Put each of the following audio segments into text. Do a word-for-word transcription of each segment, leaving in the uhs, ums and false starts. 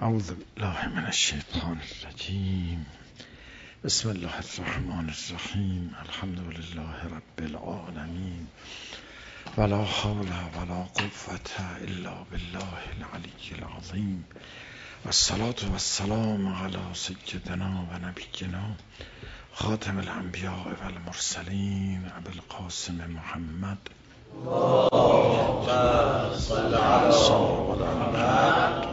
اعوذ بالله من الشیطان الرجیم. بسم الله الرحمن الرحیم. الحمد لله رب العالمین ولا حول ولا قوة الا بالله العلی العظیم والصلاة والسلام علی سیدنا و نبینا خاتم الانبیاء والمرسلین ابی القاسم محمد اللهم صل علی محمد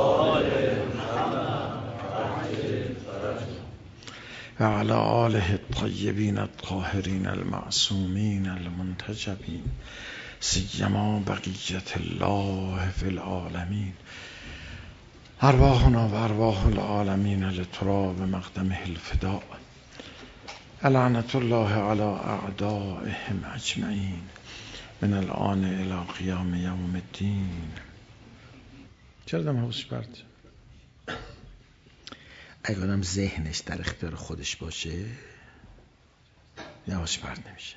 و علی آله الطیبین الطاهرین المعصومین المنتجبین سیما بقیت الله فی العالمین. ارواحنا و ارواح العالمین لتراب مقدمه الفداء. لعنت الله علی اعدائهم اجمعین من الآن الی قیام یوم الدین. چرا دم حواسش برد؟ اگه آدم ذهنش در اختیار خودش باشه حواسش برد نمیشه.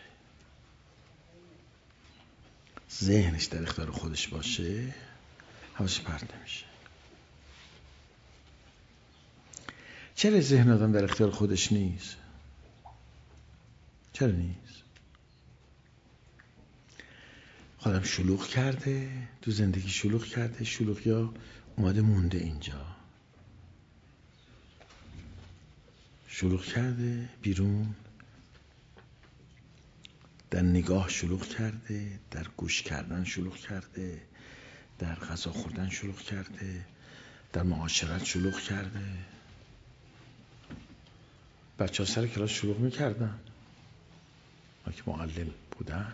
ذهنش در اختیار خودش باشه حواسش برد نمیشه. چرا ذهن آدم در اختیار خودش نیست؟ چرا نیست؟ خودم شلوغ کرده، تو زندگی شلوغ کرده، شلوغ یا اومده مونده اینجا، شلوغ کرده بیرون، در نگاه شلوغ کرده، در گوش کردن شلوغ کرده، در غذا خوردن شلوغ کرده، در معاشرت شلوغ کرده. بچه ها سر کلاس شلوغ میکردن ما که معلم بودن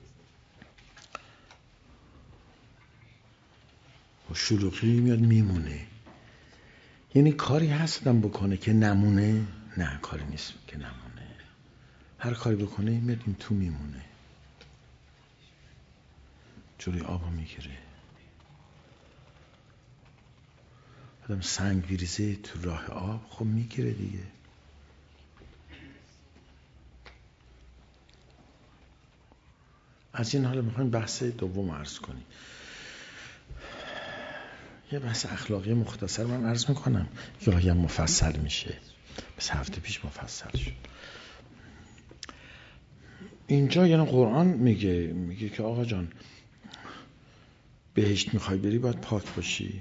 و شلوغی میاد میمونه. یعنی کاری هستم بکنه که نمونه؟ نه، کاری نیست که نمونه. هر کاری بکنه میاد این تو میمونه، جوری آبو میگیره. آدم سنگ بیریزه تو راه آب، خب میگیره دیگه. از این حالا میخوایم بحث دوم عرض کنیم. یه بحث اخلاقی مختصر من عرض میکنم که گاهی هم مفصل میشه. بس هفته پیش مفصل شد. اینجا یعنی قرآن میگه میگه که آقا جان بهشت میخوای بری باید پاک باشی.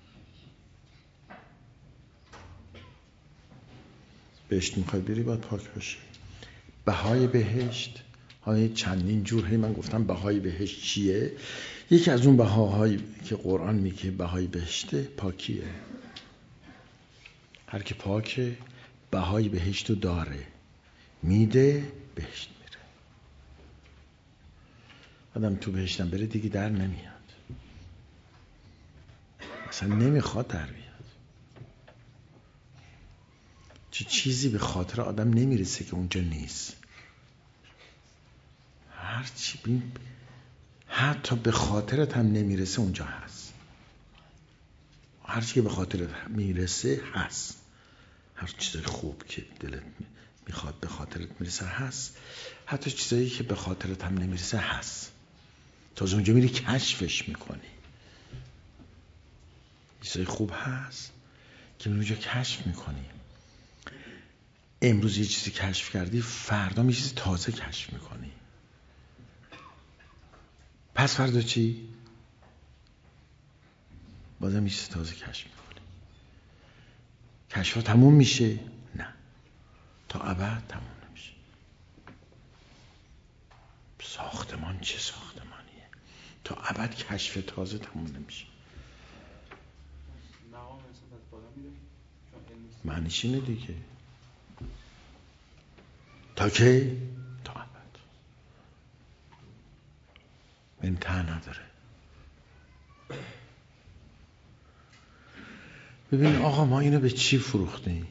بهشت میخوای بری باید پاک باشی. بهای بهشت های چندین جور، هی من گفتم بهای بهشت چیه؟ یکی از اون بهاهایی که قرآن میگه بهای بهشت پاکیه. هر که پاکه بهای بهشت رو داره، میده بهشت میره. آدم تو بهشتم بره دیگه در نمیاد، اصلا نمیخواد در بیاد. چه چیزی به خاطر آدم نمیرسه که اونجا نیست. هر چی بین حتی به خاطرت هم نمیرسه اونجا هست. هر چی که به خاطرت میرسه هست. هر چیز خوب که دلت میخواد به خاطرت میرسه هست. حتی چیزایی که به خاطرت هم نمیرسه هست. تازه اونجا میری کشفش میکنی. چیزای خوب هست که اونجا کشف میکنی. امروز یه چیزی کشف کردی، فردا یه چیز تازه کشف میکنی. پس فردا چی؟ بازم یه چیز تازه کشف میکنی. کشف تموم میشه؟ نه، تا ابد تموم نمیشه. ساختمان چه ساختمانیه؟ تا ابد کشف تازه تموم نمیشه. معنیش اینه دیگه. تا کی؟ تا ابد. انتها نداره. ببین آقا ما اینو به چی فروختیم؟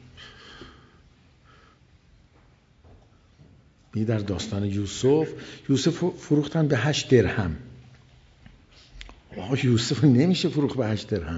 می در داستان یوسف یوسف فروختن به هشت درهم. آقا یوسف نمیشه فروخت به هشت درهم.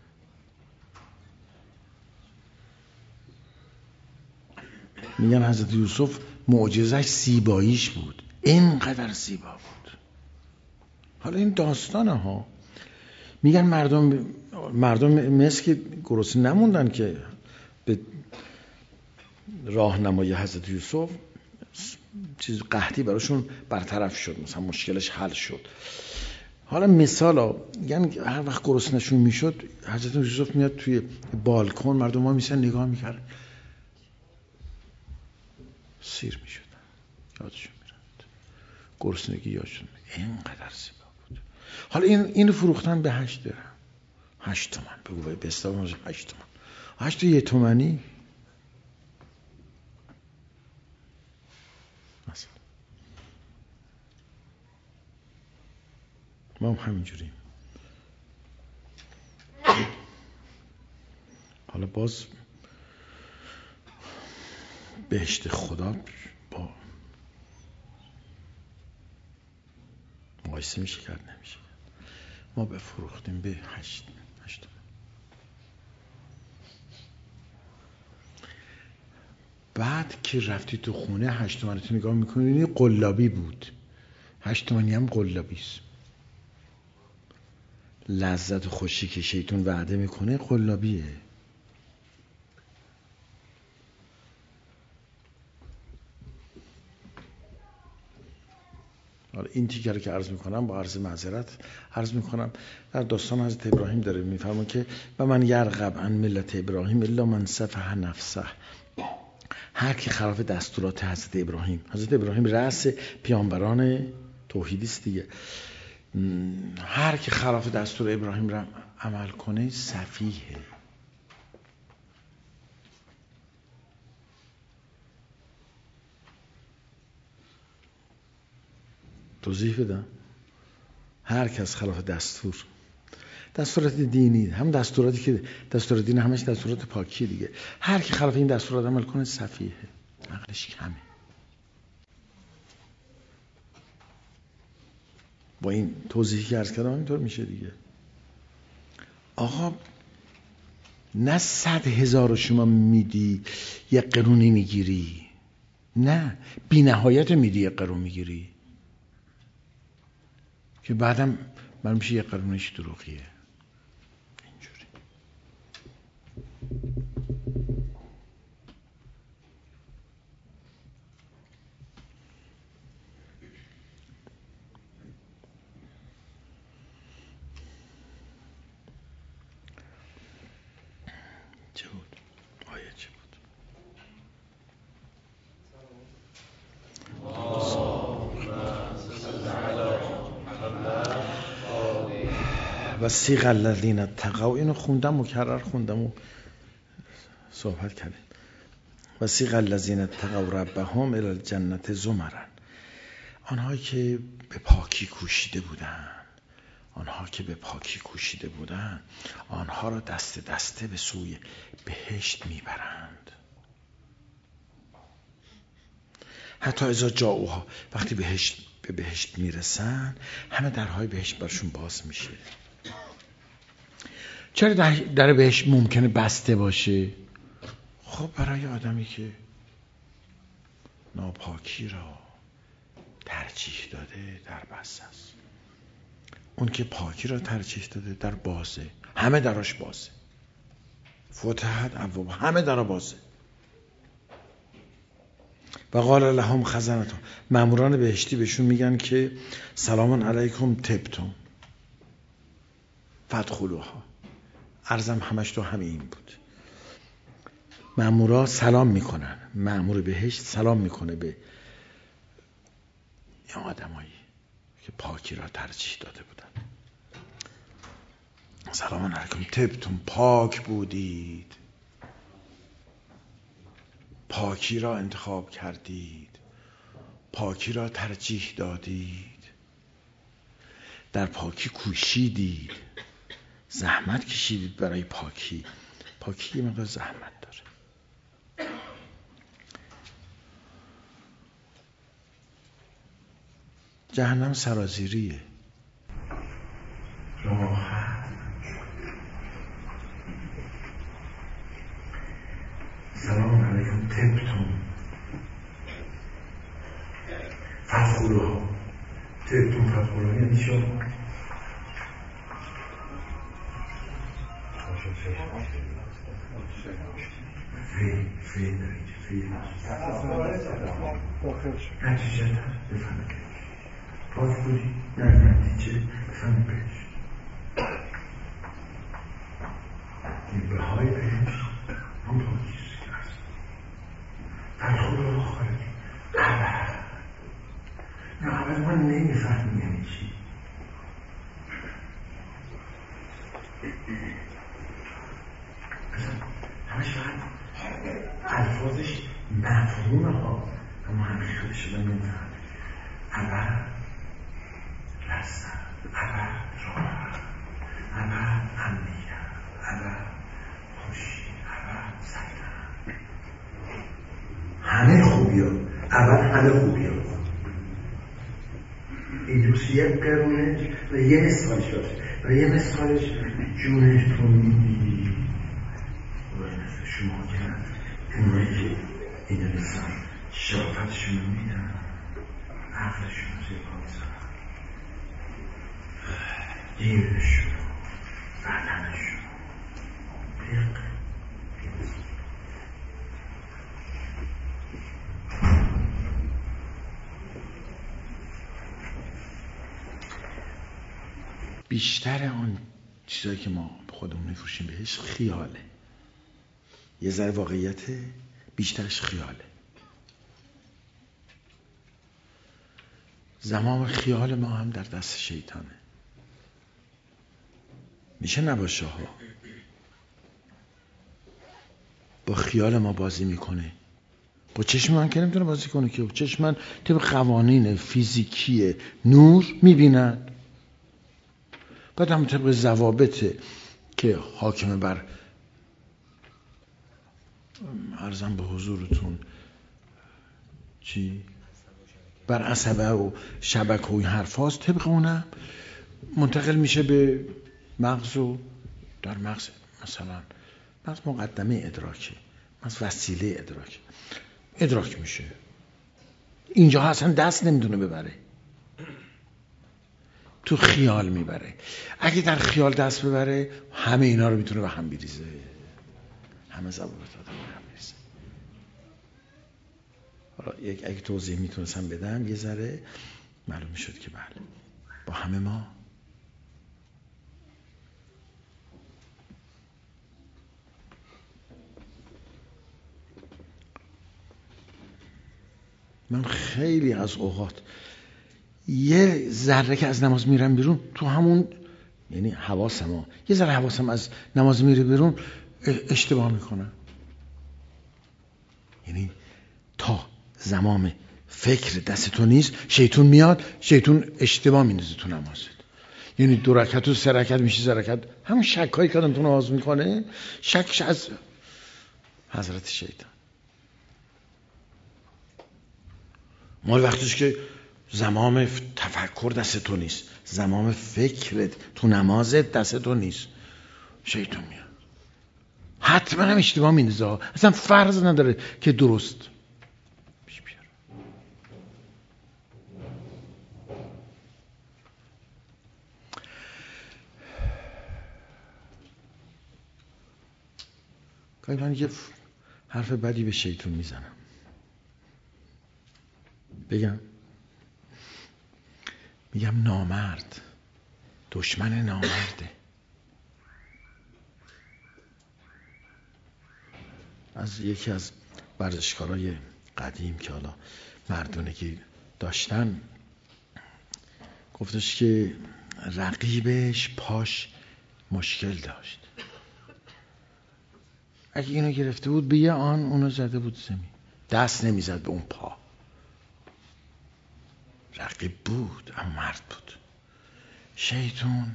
میگن حضرت یوسف معجزش زیباییش بود، اینقدر زیبا بود. حالا این داستانه ها. میگن مردم مردم مثل که گرسنه نموندن که به راهنمای حضرت یوسف چیز قحطی براشون برطرف شد، مثلا مشکلش حل شد. حالا مثالا یعنی هر وقت گرسنه‌شون میشد حضرت یوسف میاد توی بالکن، مردم ها میسن نگاه میکرد، سیر میشدن، یادشون میرد گرسنگی یادشون میرد، اینقدر زیبا بود. حالا این اینو فروختن به هشت درهم، هشت تومن، بگو به استفاده هشت تومن، هشت یه تومنی مثلا. ما هم همینجوریم. حالا باز بهشت خدا با مقایسه میشه کرد؟ نمیشه. ما بفروختیم به هشت هشت بعد که رفتی تو خونه هشت تومنی تو نگاه میکنی قلابی بود. هشت تومنی هم قلابیست. لذت و خوشی که شیطان وعده میکنه قلابیه. حالا این تیکه رو که عرض میکنم با عرض معذرت عرض میکنم در داستان حضرت ابراهیم داره میفرمون که و من یرغب عن ملت ابراهیم الا من سفه نفسه. هر کی خلاف دستورات حضرت ابراهیم، حضرت ابراهیم رأس پیامبران توحیدی است دیگه، هر کی خلاف دستور ابراهیم را عمل کنه سفیهه. توضیح بدم. هر کس خلاف دستور، دستورات دینی، هم دستوراتی که دستورات دین همش دستورات پاکی دیگه، هر کی خلاف این دستورات عمل کنه سفیهه، عقلش کمه. با این توضیحی که عرض کردم اینطور میشه دیگه. آقا نه صد هزار شما میدی یک قرونی میگیری، نه بی نهایت میدی یک قرون میگیری که بعدم من میشه یک قرونش دروغیه. اینجوری چه بود؟ آیه چه بود؟ و سیغ الذین اتقوا، اینو خوندم مکرر خوندم و صحبت کردیم. و سیغ الذین اتقوا ربهم الی الجنة زمرا، آنهایی که به پاکی کوشیده بودند، آنها که به پاکی کوشیده بودند آنها را دست دسته به سوی بهشت میبرند. حتی اذا جاؤها، وقتی بهشت به بهشت میرسن همه درهای بهشت برشون باز میشه. چرا در, در بهشت ممکنه بسته باشه؟ خب برای آدمی که ناپاکی را ترجیح داده در بسته است. اون که پاکی را ترجیح داده در بازه، همه دراش بازه. فتحت ابواب، همه درا بازه. و قال لهم خزنتها، ماموران بهشتی بهشون میگن که سلام علیکم طبتم فادخلوها. عرضم همش تو همین بود. مامورا سلام میکنن، مامور بهشت سلام میکنه به این آدمایی که پاکی را ترجیح داده بودن. سلام علیکم طبتم، پاک بودید، پاکی را انتخاب کردید، پاکی را ترجیح دادید، در پاکی کوشیدید، زحمت کشیدید برای پاکی. پاکی یه مقدار زحمت داره. جهنم سرازیریه، راحت. سلام علیکم طبتم فادخلوها. طبتم فادخلوها یعنی شما فیل فیل دارید فیل نتیجه بفهمه باز بودی در نتیجه بفهمه بهش این به های بهش اون پاکیزی هست در خود رو خارج عبر نه عبر من نمیفهمیم یعنی چی همش فقط الفاظش مفهومه ها اما همیشه خودش رو نمیفهم عبر لستن عبر راحت عبر امنیت عبر خوشی عبر سکنن همه خوبی ها عبر همه خوبی ها این دوست یک قرونه و یه مثالش باشه و یه مثالش جونش تو میدی و مثل شما کرد اونایی که این انسان شرافتشون رو میدن عقلشون رو زیر پا میزنن دیرشون وطنشون بیق بیشتر اون چیزایی که ما خودمون میفروشیم بهش خیاله یه ذره واقعیته بیشترش خیاله زمام خیال ما هم در دست شیطانه میشه نباشه ها با خیال ما بازی میکنه با چشم من که نمیتونه بازی کنه که چشم من طبق قوانین فیزیکی نور میبیند بعد هم طبق ضوابط که حاکمه بر عرضم به حضورتون چی؟ بر عصبه و شبکه و این حرف هاست طبق اونم منتقل میشه به مغز و در مغز مثلا مغز مقدمه ادراکه مغز وسیله ادراک ادراک میشه اینجا اصلا دست نمیتونه ببره تو خیال میبره اگه در خیال دست ببره همه اینا رو میتونه به هم بریزه همه ضوابط آدم به هم بریزه حالا یک اگه توضیح میتونستم بدم یه ذره معلوم شد که بله با همه ما من خیلی از اوقات یه ذره که از نماز میرم بیرون تو همون یعنی حواسم ها یه ذره حواسم از نماز میره بیرون اشتباه میکنم یعنی تا زمام فکر دست تو نیست شیطون میاد شیطون اشتباه میندازه تو نمازت یعنی دو رکعت و سه رکعت میشه سه رکعت همون شک هایی که آدم تو نماز میکنه شکش از حضرت شیطان مال وقتش که زمام تفکر دست تو نیست زمام فکرت تو نمازت دست تو نیست شیطان میاد حتما هم اشتباه میندازه اصلا فرض نداره که درست پیش بیاره گاهی من یه حرف بدی به شیطان میزنم بگم میگم نامرد دشمن نامرده از یکی از ورزشکارای قدیم که حالا مردونگی داشتن گفتش که رقیبش پاش مشکل داشت اگه اینو گرفته بود به یه آن اونو زده بود زمین دست نمیزد به اون پا رقیب بود اما مرد بود شیطان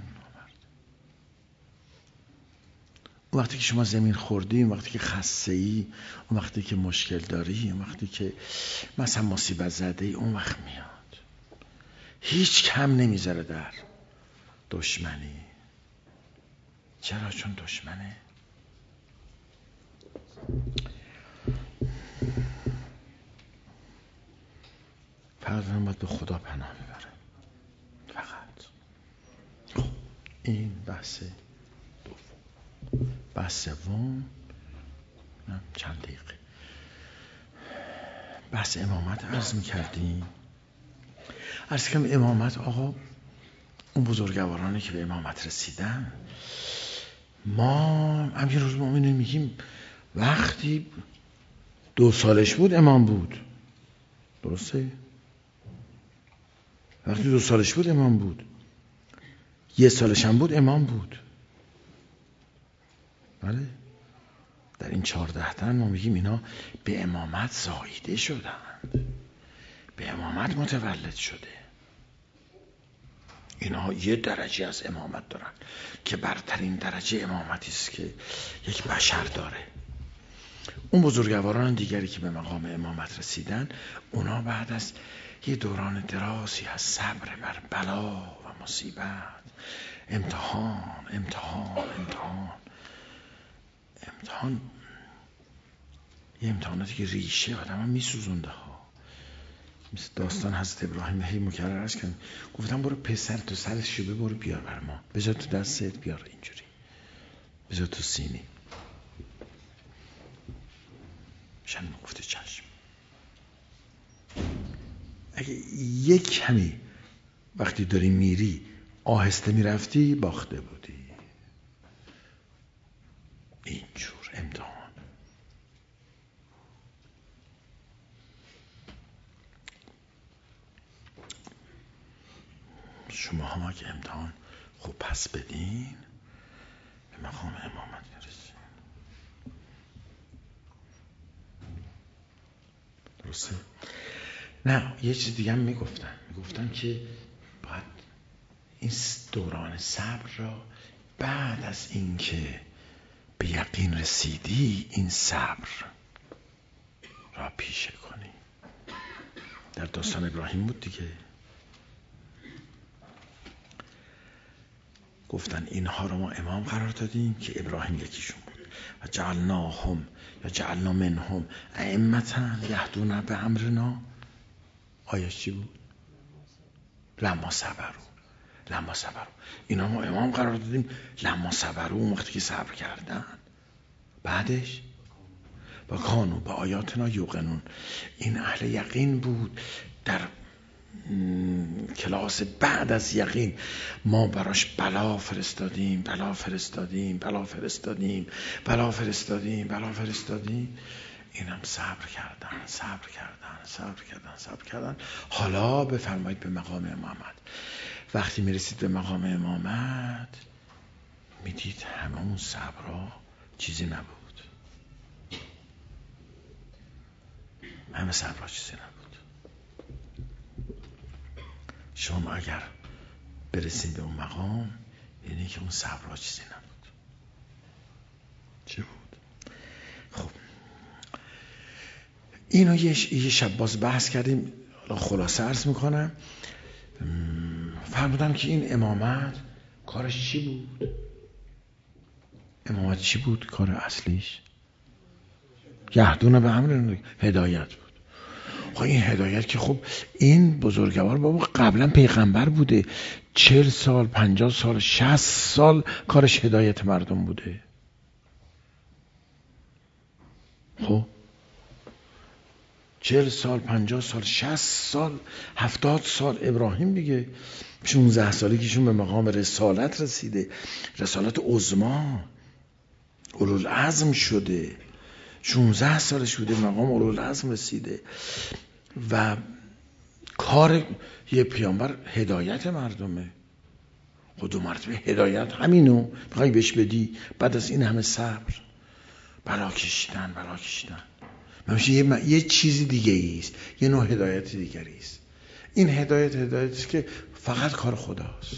اون وقتی که شما زمین خوردی اون وقتی که خسته ای اون وقتی که مشکل داری اون وقتی که مثلا مصیبت زده ای اون وقت میاد هیچ کم نمیذاره در دشمنی چرا؟ چون دشمنه فقط من باید به خدا پناه میبرم فقط خب این بحث دوم بحث سوم چند دقیقه بحث امامت عرض میکردیم. عرض کنم امامت آقا اون بزرگوارانی که به امامت رسیدن، ما امیرالمومنین میگیم وقتی دو سالش بود امام بود. درسته؟ وقتی دو سالش بود امام بود، یه سالش هم بود امام بود. بله، در این چهارده تن ما میگیم اینا به امامت زاییده شدند، به امامت متولد شده. اینها یه درجه از امامت دارن که برترین درجه امامتی است که یک بشر داره. اون بزرگواران دیگری که به مقام امامت رسیدن، اونا بعد از یه دوران درازی از صبر بر بلا و مصیبت، امتحان امتحان امتحان امتحان یه امتحاناتی که ریشه آدم هم میسوزونده ها. مثل داستان حضرت ابراهیم هی مکرر عرض کردم، گفتم برو پسر تو سرش شبه برو بیار بر ما، بذار تو دستت بیار، اینجوری بذار تو سینی. شن گفته چشم. اگه یک کمی وقتی داری میری آهسته میرفتی باخته بودی. اینجور امتحان. شما هم اگه امتحان خوب پس بدین به مقام امامت میرسین. درسته؟ نه، یه چیز دیگه هم میگفتن میگفتن که باید این دوران صبر را بعد از اینکه به یقین رسیدی این صبر را پیشه کنی. در داستان ابراهیم بود دیگه. گفتن اینها رو ما امام قرار دادیم که ابراهیم یکیشون بود. و جعلناهم یا جعلنا منهم ائمة یهدون بامرنا. آیش چی بود؟ لما صبروا لما صبروا. اینا ما امام قرار دادیم لما صبروا، وقتی که صبر کردن. بعدش و کانوا به آیاتنا یوقنون، این اهل یقین بود. در کلاس بعد از یقین ما براش بلا فرستادیم بلا فرستادیم بلا فرستادیم بلا فرستادیم بلا فرستادیم. اینم صبر کردن صبر کردن صبر کردن صبر کردن. حالا بفرمایید به مقام امامت. وقتی میرسید به مقام امامت میدید همه اون صبرها چیزی نبود، همه صبرها چیزی نبود. شما اگر برسید به اون مقام یعنی که اون صبرها چیزی نبود. چه بود؟ خب اینو یه شب باز بحث کردیم. خلاصه عرض میکنم. فرمودم که این امامت کارش چی بود؟ امامت چی بود؟ کار اصلیش یهدون به امر هدایت بود. خب این هدایت که خب این بزرگوار بابا قبلا پیغمبر بوده، چهل سال پنجاه سال شصت سال کارش هدایت مردم بوده. خب چهل سال پنجاه سال شصت سال هفتاد سال ابراهیم دیگه شانزده سالگیشون به مقام رسالت رسیده، رسالت عظما، اولوالعزم شده. شانزده سالش بوده مقام اولوالعزم رسیده. و کار یه پیامبر هدایت مردمه. خود مرتبه هدایت همینو میخوای بهش بدی بعد از این همه صبر بلا کشیدن بلا کشیدن. میشه یه, م... یه چیزی دیگه ایست، یه نوع هدایت دیگری است. این هدایت هدایتی است که فقط کار خداست.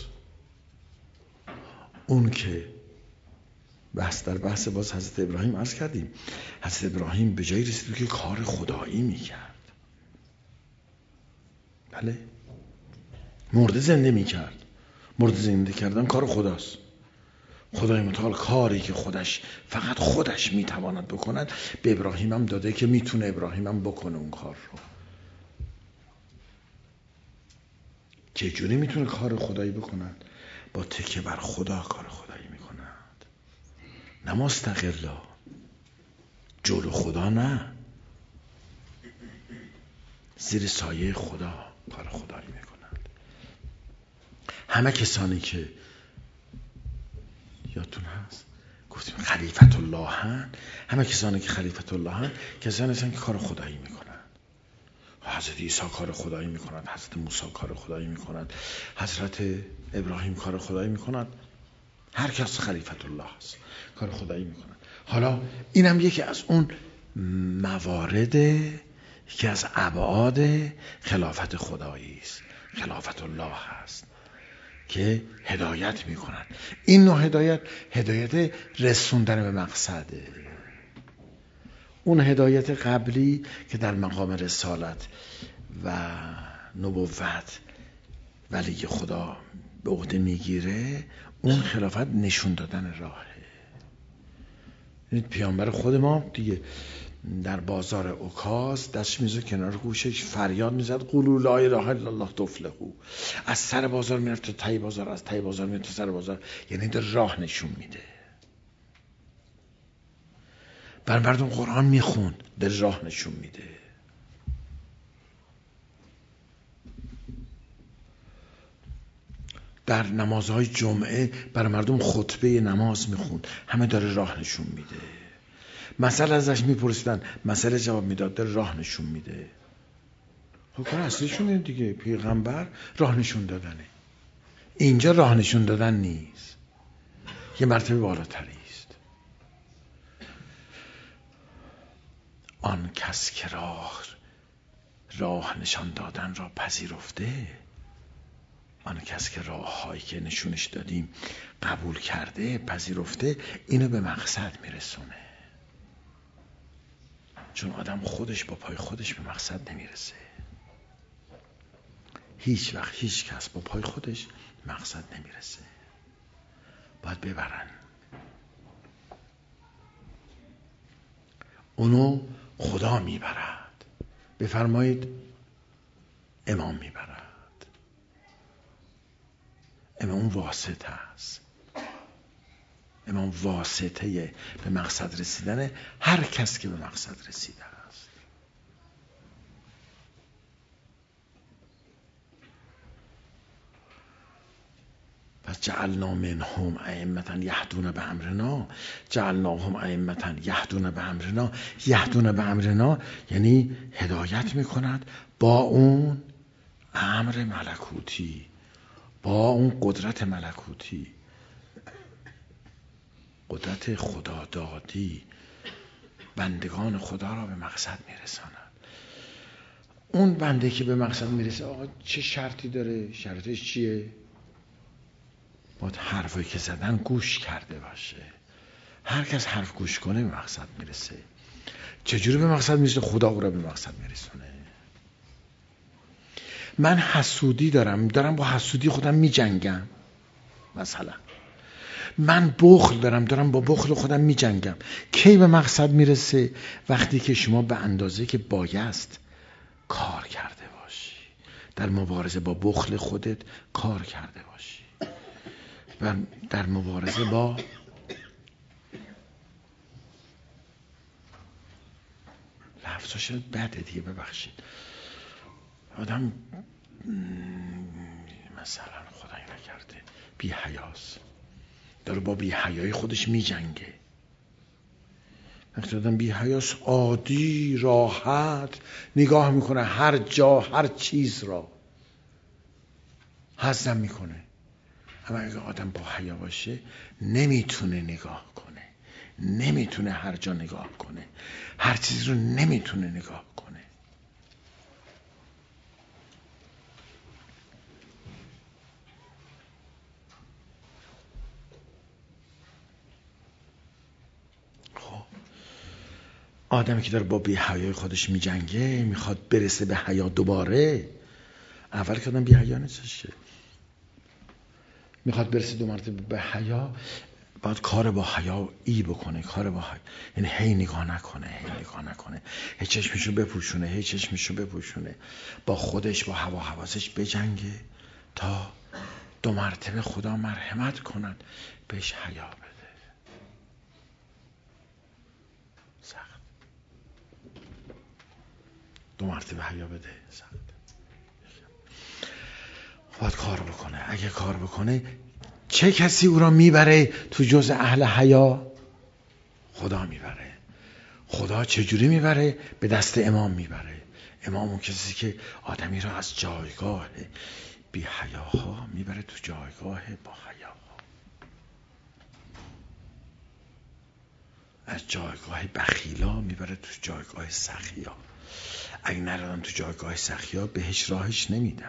اون که بحث در بحث باز حضرت ابراهیم عرض کردیم، حضرت ابراهیم به جایی رسید که کار خدایی میکرد. بله، مرده زنده میکرد. مرده زنده کردن کار خداست. خدای متعال کاری که خودش فقط خودش میتواند بکند به ابراهیم هم داده که میتونه ابراهیم هم بکنه اون کار رو. چجوری میتونه کار خدایی بکند؟ با تکیه بر خدا کار خدایی میکند. نه مستقلا، جلو خدا نه، زیر سایه خدا کار خدایی میکنند. همه کسانی که یادتون هست گفتیم خلیفت الله هن، همه کسانی که خلیفت الله هن کسانی هستن که کار خدایی میکنند. حضرت عیسی کار خدایی میکنند، حضرت موسی کار خدایی میکنند، حضرت ابراهیم کار خدایی میکنند. هر کس خلیفت الله هست، کار خدایی میکنند. حالا اینم یکی از اون موارد، یکی از ابعاد خلافت خدایی است. خلافت الله هست که هدایت میکنند. این نوع هدایت هدایت رسوندن به مقصده. اون هدایت قبلی که در مقام رسالت و نبوت ولی خدا به عهده میگیره، اون خلافت نشون دادن راهه. پیامبر خود ما دیگه در بازار اوکاز دست میزد کنار گوشش، فریاد میزد قولوا لا اله الا الله تفلحوا. از سر بازار میرفت تا ته بازار، از ته بازار میرفت تا سر بازار، یعنی در راه نشون میده. بر مردم قرآن میخوند، در راه نشون میده. در نمازهای جمعه بر مردم خطبه نماز میخوند، همه داره راه نشون میده. مسئله ازش میپرسیدن، مسئله جواب میداد، در راه نشون میده. خب کار اصلیشونه دیگه، پیغمبر راه نشون دادنه. اینجا راه نشون دادن نیست، یه مرتبه بالاتری است. آن کس که راه راه نشان دادن را پذیرفته، آن کس که راه هایی که نشونش دادیم قبول کرده، پذیرفته، اینو به مقصد میرسونه. چون آدم خودش با پای خودش به مقصد نمیرسه. هیچ وقت هیچ کس با پای خودش مقصد نمیرسه، باید ببرن. اونو خدا میبرد. بفرمایید امام میبرد. امام واسطه است. امام واسطه به مقصد رسیدن هر کس که به مقصد رسیده است. پس جعلنا منهم ائمة یهدون بامرنا، جعلناهم ائمة یهدون بامرنا. یهدون بامرنا یعنی هدایت میکند با اون امر ملکوتی، با اون قدرت ملکوتی، قدرت خدا دادی، بندگان خدا را به مقصد میرساند. اون بنده که به مقصد میرسه، آقا چه شرطی داره؟ شرطش چیه؟ باید حرفایی که زدن گوش کرده باشه. هر کس حرف گوش کنه به مقصد میرسه. چجوری به مقصد میرسه؟ خدا او را به مقصد میرسونه. من حسودی دارم، دارم با حسودی خودم میجنگم. مثلا من بخل دارم، دارم با بخل خودم میجنگم. کی به مقصد میرسه؟ وقتی که شما به اندازه که بایست کار کرده باشی، در مبارزه با بخل خودت کار کرده باشی و در مبارزه با لفظاش بده دیگه، ببخشید. آدم مثلا خدای نکرده بی حیاست، داره با بی حیایی خودش می جنگه. وقتی آدم بی حیاست عادی راحت نگاه میکنه هر جا هر چیز را هضم میکنه. اما اگه آدم با حیا باشه نمیتونه نگاه کنه، نمیتونه هر جا نگاه کنه، هر چیز رو نمیتونه نگاه کنه. آدمی که داره با بی حیای خودش می جنگه، میخواد برسه به حیا دوباره. اول که آدم بی حیا نیستش، میخواد برسه دو مرتبه به حیا، باید کار با حیا ای بکنه، کار با حیا یعنی هی نگاه نکنه، هی نگاه نکنه، هی چشمشو بپوشونه، هی چشمشو بپوشونه، با خودش با هوا حواسش بجنگه تا دو مرتبه خدا مرحمت کند، بهش حیا بده. دو مرتبه حیا بده. باید کار بکنه. اگه کار بکنه چه کسی او را میبره تو جز اهل حیا؟ خدا میبره. خدا چجوری میبره؟ به دست امام میبره. امام اون کسی که آدمی را از جایگاه بی حیاها میبره تو جایگاه با حیاها، از جایگاه بخیلا میبره تو جایگاه سخیا. اگه نرادن تو جایگاه سخیا بهش راهش نمیدن.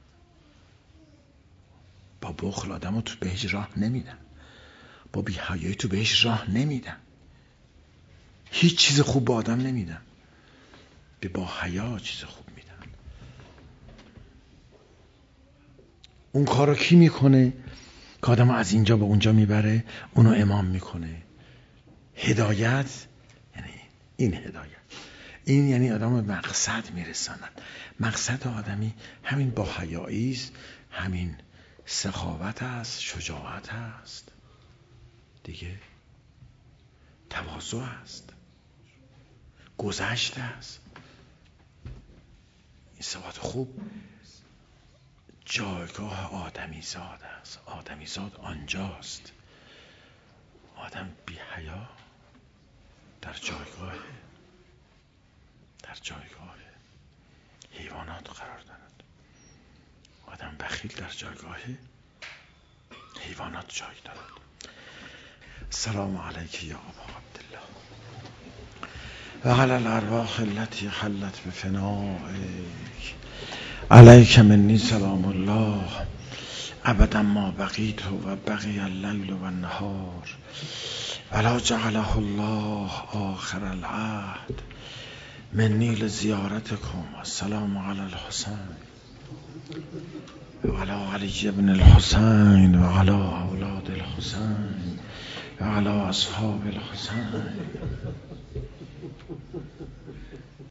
با بخل آدم رو تو بهش راه نمیدن، با بی‌حیایی تو بهش راه نمیدن، هیچ چیز خوب با آدم نمیدن، به با حیا چیز خوب میدن. اون کار رو کی میکنه که آدم رو از اینجا به اونجا میبره؟ اونو امام میکنه. هدایت یعنی این هدایت، این یعنی آدم به مقصد میرساند. مقصد آدمی همین با حیایی است، همین سخاوت است، شجاعت است دیگه، تواضع است، گذشت است. این صفات خوب جایگاه آدمی زاد است. آدمی زاد آنجاست. آدم بی حیا در جایگاه در جایگاه حیوانات قرار دارد. آدم بخیل در جایگاه حیوانات جای دارد. سلام علیک یا ابا عبدالله و علی الارواح التي حلت بفنائک. علیک منی سلام الله ابدا ما بقیت و بقی اللیل و النهار ولا جعله الله آخر العهد منی لزیارتکم. السلام علی الحسین و علی علی ابن الحسین و علی اولاد الحسین و علی اصحاب الحسین.